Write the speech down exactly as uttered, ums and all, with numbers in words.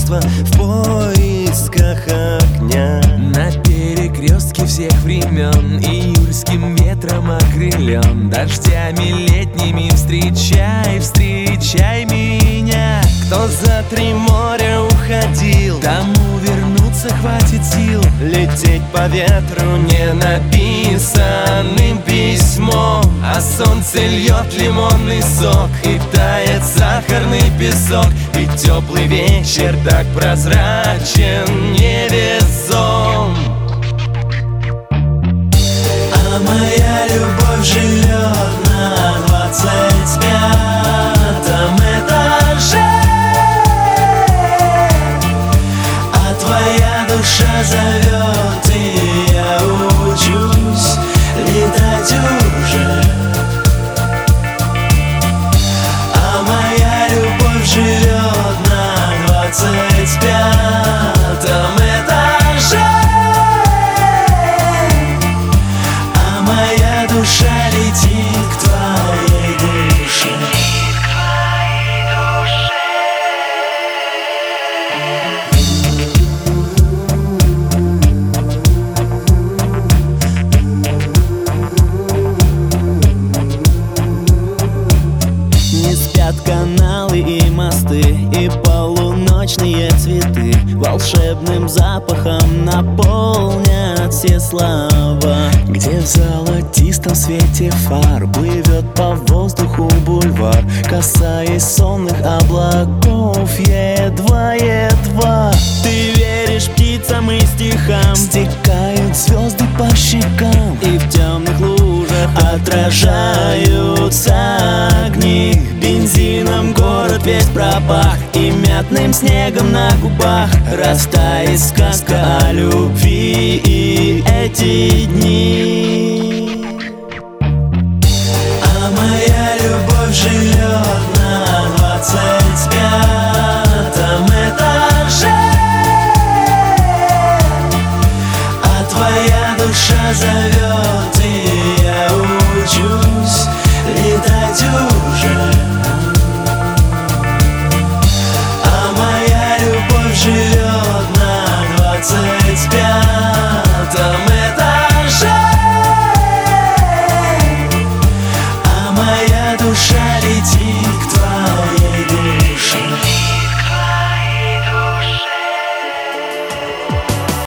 одиночества в поисках огня. На перекрестке всех времен июльским ветром окрылен, дождями летними встречай, встречай меня. Кто за три моря уходил, тому вернуться хватит сил. Лететь по ветру не написанным письмом, а солнце льет лимонный сок и тает сахарный песок. И теплый вечер так прозрачен невесом. А моя любовь живет на двадцать пятом этаже, а твоя душа зовет, и я учусь летать уже. А моя любовь живет на двадцать пятом этаже, а моя душа летит к твоей душе. Не спят каналы и мосты, и полуночные цветы волшебным запахом наполнят все слова. Где в золотистом свете фар плывет по воздуху бульвар, касаясь сонных облаков едва-едва. Ты веришь птицам и стихам, стекают звезды по щекам, и в темных лужах отражаются огни. Бензином город весь пропах, и мятным снегом на губах растает сказка о любви и эти дни. А моя любовь живет на двадцать пятом этаже, а твоя душа зовет.